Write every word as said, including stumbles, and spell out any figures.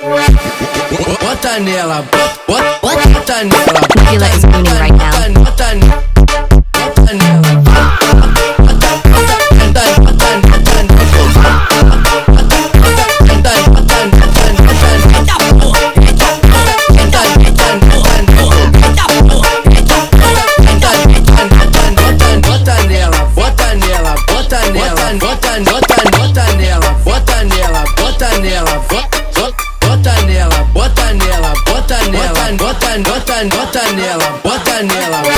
Bota nela, bota, bota nela. I feel like spooning right now. Bota nela, bota nela. Bota nela, bota nela, bota nela, bota nela, bota nela.